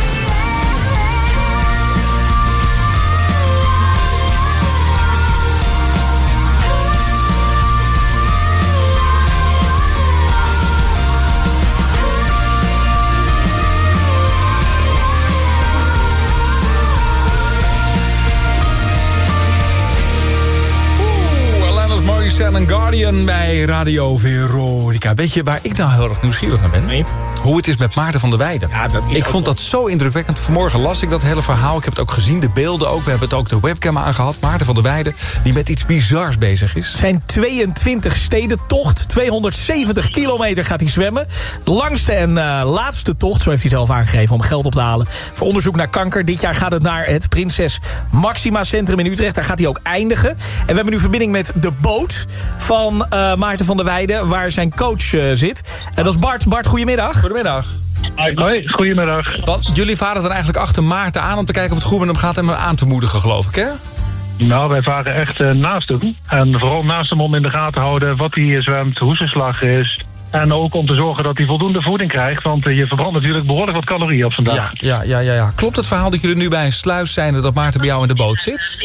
Oeh, Alanis Morissette en Guardian bij Radio Veronica. Weet je waar ik nou heel erg nieuwsgierig naar ben? Nee. Hoe het is met Maarten van der Weijden. Ja, dat is ik ook vond wel- dat zo indrukwekkend. Vanmorgen las ik dat hele verhaal. Ik heb het ook gezien, de beelden ook. We hebben het ook de webcam aangehad. Maarten van der Weijden, die met iets bizars bezig is. Zijn tweeëntwintig stedentocht. tweehonderdzeventig kilometer gaat hij zwemmen. De langste en uh, laatste tocht, zo heeft hij zelf aangegeven, om geld op te halen voor onderzoek naar kanker. Dit jaar gaat het naar het Prinses Maxima Centrum in Utrecht. Daar gaat hij ook eindigen. En we hebben nu verbinding met de boot van uh, Maarten van der Weijden, waar zijn coach uh, zit. En dat is Bart. Bart, goedemiddag. Goedemiddag. Hoi, goedemiddag. Wat, jullie varen er eigenlijk achter Maarten aan om te kijken of het goed met hem gaat en hem aan te moedigen, geloof ik, hè? Nou, wij varen echt uh, naast hem. En vooral naast hem om in de gaten te houden wat hij zwemt, hoe zijn slag is. En ook om te zorgen dat hij voldoende voeding krijgt. Want uh, je verbrandt natuurlijk behoorlijk wat calorieën op zo'n dag. Ja, ja, ja, ja, ja. Klopt het verhaal dat jullie nu bij een sluis zijn en dat Maarten bij jou in de boot zit?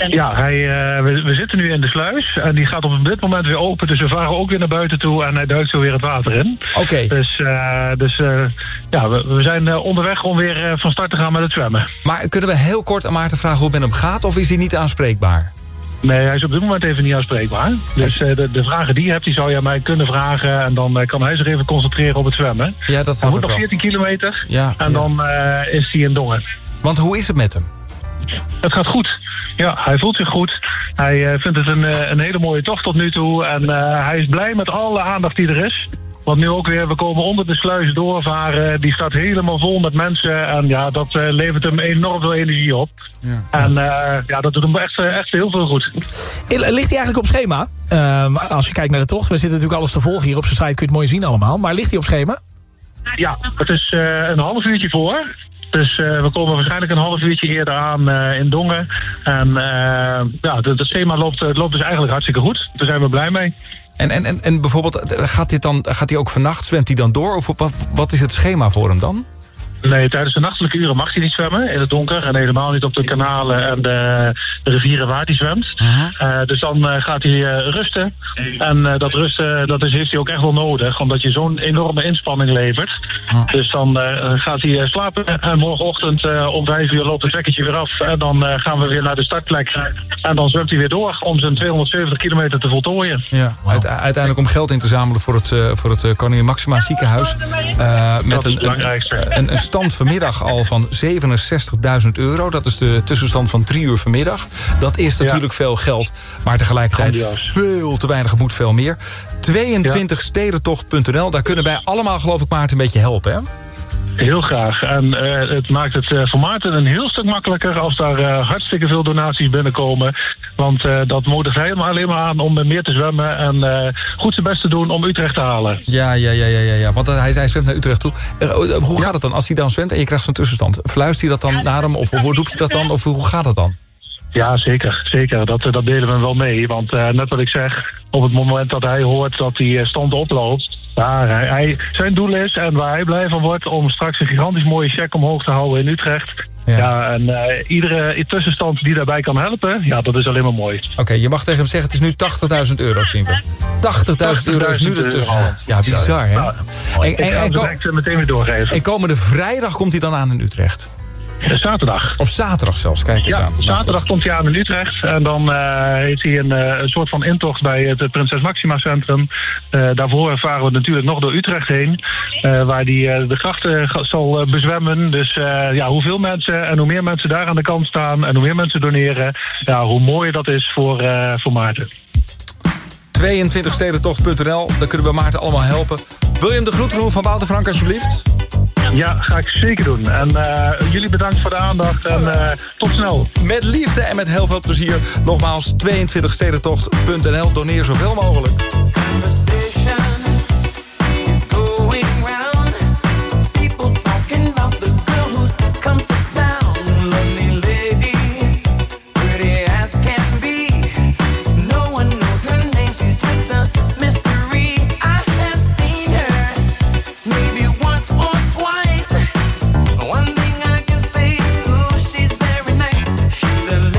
Ja, hij, uh, we, we zitten nu in de sluis en die gaat op dit moment weer open. Dus we varen ook weer naar buiten toe en hij duikt zo weer het water in. Oké. Okay. Dus, uh, dus uh, ja, we, we zijn uh, onderweg om weer uh, van start te gaan met het zwemmen. Maar kunnen we heel kort aan Maarten vragen hoe het met hem gaat of is hij niet aanspreekbaar? Nee, hij is op dit moment even niet aanspreekbaar. Dus uh, de, de vragen die je hebt, die zou je aan mij kunnen vragen. En dan uh, kan hij zich even concentreren op het zwemmen. Ja, dat hij moet nog wel. veertien kilometer ja, en ja. dan uh, is hij in Dongen. Want hoe is het met hem? Het gaat goed. Ja, hij voelt zich goed. Hij uh, vindt het een, uh, een hele mooie tocht tot nu toe. En uh, hij is blij met alle aandacht die er is. Want nu ook weer, we komen onder de sluis doorvaren. Die staat helemaal vol met mensen. En ja, dat uh, levert hem enorm veel energie op. Ja. En uh, ja, dat doet hem echt, echt heel veel goed. Ligt hij eigenlijk op schema? Um, als je kijkt naar de tocht. We zitten natuurlijk alles te volgen hier op zijn site. Kun je het mooi zien allemaal. Maar ligt hij op schema? Ja, het is uh, een half uurtje voor. Dus uh, we komen waarschijnlijk een half uurtje eerder aan uh, in Dongen. En uh, ja, het schema loopt, loopt dus eigenlijk hartstikke goed. Daar zijn we blij mee. En, en, en, en bijvoorbeeld, gaat, dit dan, gaat hij ook vannacht, zwemt hij dan door? Of wat, wat is het schema voor hem dan? Nee, tijdens de nachtelijke uren mag hij niet zwemmen in het donker. En helemaal niet op de kanalen en de, de rivieren waar hij zwemt. Uh-huh. Uh, dus dan uh, gaat hij uh, rusten. En uh, dat rusten dat is, heeft hij ook echt wel nodig. Omdat je zo'n enorme inspanning levert. Uh-huh. Dus dan uh, gaat hij uh, slapen. En morgenochtend uh, om vijf uur loopt het wekkertje weer af. En dan uh, gaan we weer naar de startplek. En dan zwemt hij weer door om zijn tweehonderdzeventig kilometer te voltooien. Ja, wow. Uite- uiteindelijk om geld in te zamelen voor het, uh, voor het uh, Koningin Máxima ziekenhuis. Uh, met een, een, een, een stand vanmiddag al van zevenenzestigduizend euro. Dat is de tussenstand van drie uur vanmiddag. Dat is natuurlijk ja. veel geld. Maar tegelijkertijd veel te weinig. Het moet veel meer. tweeëntwintig stedentocht punt n l. Daar kunnen wij allemaal, geloof ik, Maarten, een beetje helpen, hè? Heel graag. En uh, het maakt het uh, voor Maarten een heel stuk makkelijker als daar uh, hartstikke veel donaties binnenkomen. Want uh, dat moedigt hij helemaal alleen maar aan om meer te zwemmen en uh, goed zijn best te doen om Utrecht te halen. Ja, ja, ja, ja, ja, ja. Want hij, hij zwemt naar Utrecht toe. Uh, hoe gaat ja. het dan als hij dan zwemt en je krijgt zo'n tussenstand? Fluist hij dat dan naar hem of, of hoe doe je dat dan? Of hoe gaat het dan? Ja, zeker. zeker. Dat, dat delen we wel mee. Want uh, net wat ik zeg, op het moment dat hij hoort dat die stand oploopt, ja, hij, hij, zijn doel is, en waar hij blij van wordt, om straks een gigantisch mooie cheque omhoog te houden in Utrecht. Ja, ja en uh, iedere tussenstand die daarbij kan helpen, ja, dat is alleen maar mooi. Oké, okay, je mag tegen hem zeggen, het is nu tachtigduizend euro, zien we. tachtigduizend euro is nu de tussenstand. Ja, bizar, hè? Nou, en, ik en, ga en, direct ko- meteen weer doorgeven. En komende vrijdag komt hij dan aan in Utrecht? Zaterdag. Of zaterdag zelfs, kijk eens ja, aan. Zaterdag komt hij aan in Utrecht. En dan uh, heeft hij een, uh, een soort van intocht bij het Prinses Máxima Centrum. Uh, daarvoor varen we natuurlijk nog door Utrecht heen. Uh, waar hij uh, de grachten uh, zal uh, bezwemmen. Dus uh, ja, hoeveel mensen en hoe meer mensen daar aan de kant staan. En hoe meer mensen doneren. Ja, hoe mooier dat is voor, uh, voor Maarten. tweeëntwintig stedentocht punt n l, daar kunnen we Maarten allemaal helpen. Wil je hem de groeten doen van Wouter Frank, alsjeblieft? Ja, ga ik zeker doen. En uh, jullie bedankt voor de aandacht en uh, tot snel. Met liefde en met heel veel plezier. Nogmaals, tweeëntwintig stedentocht punt n l. Doneer zoveel mogelijk.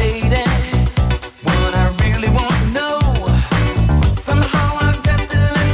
Somehow I've got to let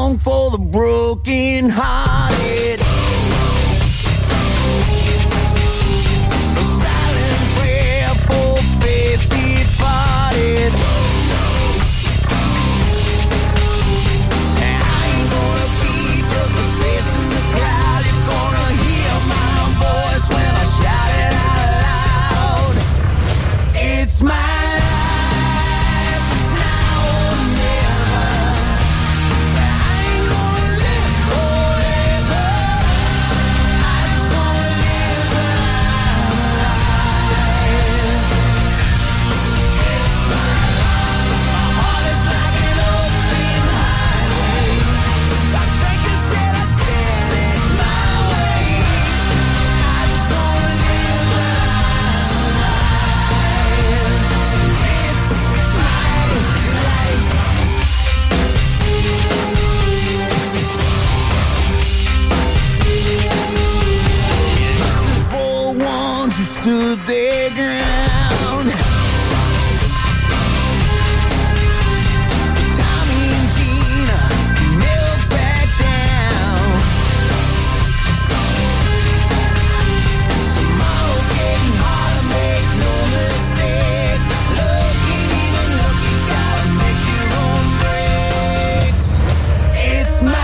song for the broken hearted. A silent prayer for faith departed. And I ain't gonna be just a face in the crowd. You're gonna hear my voice when I shout it out loud. It's my stood their ground. Tommy and Gina never back down. Tomorrow's getting harder, make no mistake. Look, ain't even look, you gotta make your own breaks. It's my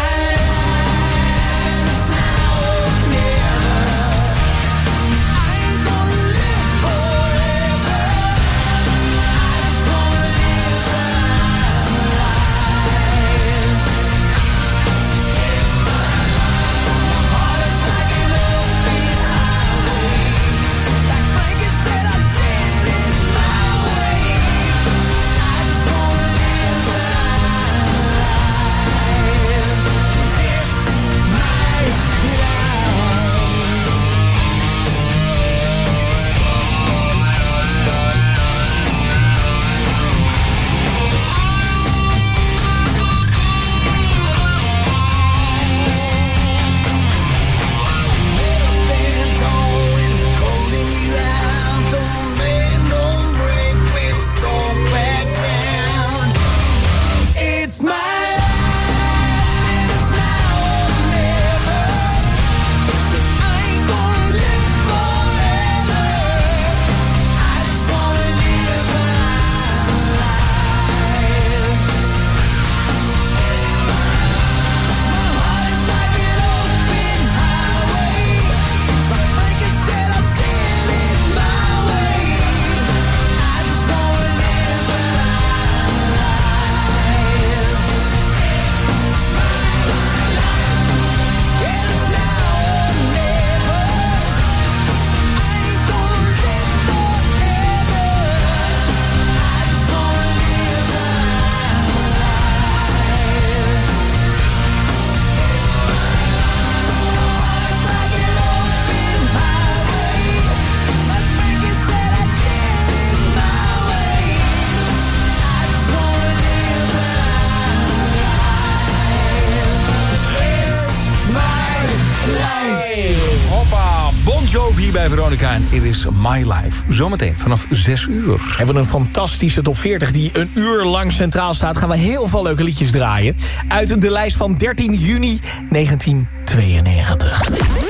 bij Veronica en It Is My Life. Zometeen vanaf zes uur. Hebben we een fantastische top veertig die een uur lang centraal staat. Gaan we heel veel leuke liedjes draaien. Uit de lijst van dertien juni negentien tweeënnegentig.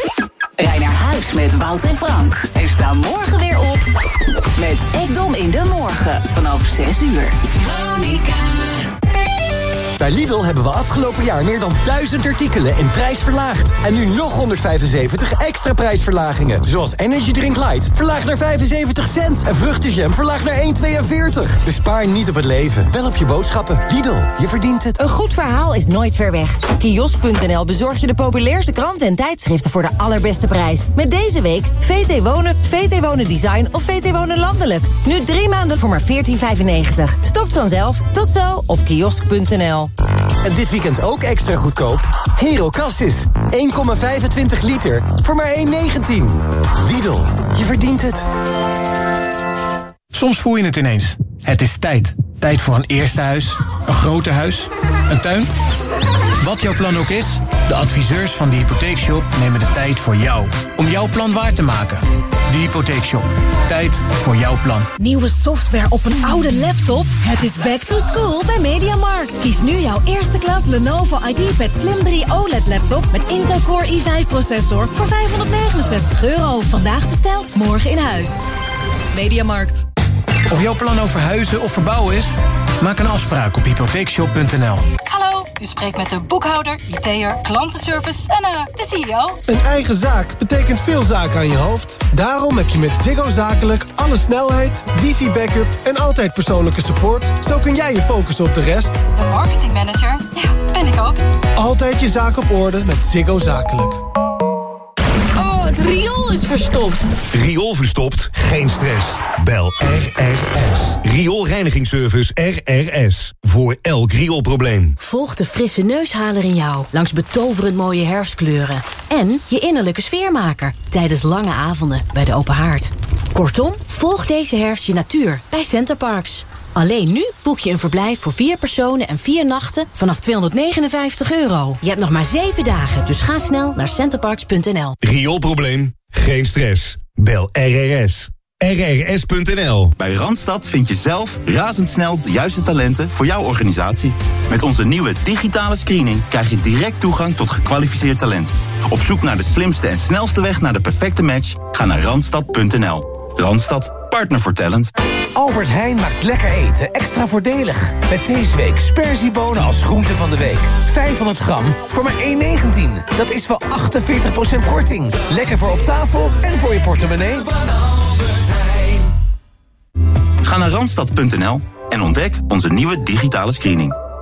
Rij naar huis met Wout en Frank. En sta morgen weer op met Ekdom in de Morgen. Vanaf zes uur. Veronica. Bij Lidl hebben we afgelopen jaar meer dan duizend artikelen in prijs verlaagd. En nu nog honderdvijfenzeventig extra prijsverlagingen. Zoals Energy Drink Light, verlaagd naar vijfenzeventig cent. En vruchtenjam, verlaagd naar één komma tweeënveertig. Bespaar niet op het leven, wel op je boodschappen. Lidl, je verdient het. Een goed verhaal is nooit ver weg. Kiosk punt n l bezorgt je de populairste kranten en tijdschriften voor de allerbeste prijs. Met deze week V T Wonen, V T Wonen Design of V T Wonen Landelijk. Nu drie maanden voor maar veertien vijfennegentig. Stopt vanzelf. Tot zo op kiosk punt n l. En dit weekend ook extra goedkoop. Hero Cassis. één komma vijfentwintig liter voor maar één negentien. Lidl, je verdient het. Soms voel je het ineens. Het is tijd. Tijd voor een eerste huis, een groter huis, een tuin Wat jouw plan ook is, de adviseurs van de Hypotheekshop nemen de tijd voor jou. Om jouw plan waar te maken. De Hypotheekshop. Tijd voor jouw plan. Nieuwe software op een oude laptop? Het is back to school bij MediaMarkt. Kies nu jouw eerste klas Lenovo IdeaPad Slim drie O L E D laptop met Intel Core i vijf processor voor vijfhonderdnegenenzestig euro. Vandaag besteld, morgen in huis. MediaMarkt. Of jouw plan over verhuizen of verbouwen is? Maak een afspraak op hypotheekshop punt n l. Hallo, u spreekt met de boekhouder, I T'er, klantenservice en uh, de C E O. Een eigen zaak betekent veel zaken aan je hoofd. Daarom heb je met Ziggo Zakelijk alle snelheid, wifi-backup en altijd persoonlijke support. Zo kun jij je focussen op de rest. De marketingmanager, ja, ben ik ook. Altijd je zaak op orde met Ziggo Zakelijk. Oh, het riool is verstopt. Riool verstopt? Geen stress. Bel R R S. Rioolreinigingsservice R R S. Voor elk rioolprobleem. Volg de frisse neushaler in jou langs betoverend mooie herfstkleuren. En je innerlijke sfeermaker tijdens lange avonden bij de open haard. Kortom, volg deze herfst je natuur bij Centerparks. Alleen nu boek je een verblijf voor vier personen en vier nachten vanaf tweehonderdnegenenvijftig euro. Je hebt nog maar zeven dagen, dus ga snel naar centerparks punt n l. Rioolprobleem? Geen stress. Bel R R S. R R S punt n l. Bij Randstad vind je zelf razendsnel de juiste talenten voor jouw organisatie. Met onze nieuwe digitale screening krijg je direct toegang tot gekwalificeerd talent. Op zoek naar de slimste en snelste weg naar de perfecte match? Ga naar randstad punt n l. Randstad, partner voor talent. Albert Heijn maakt lekker eten extra voordelig. Met deze week sperziebonen als groente van de week. vijfhonderd gram voor maar één negentien. Dat is wel achtenveertig procent korting. Lekker voor op tafel en voor je portemonnee. Ga naar randstad punt n l en ontdek onze nieuwe digitale screening.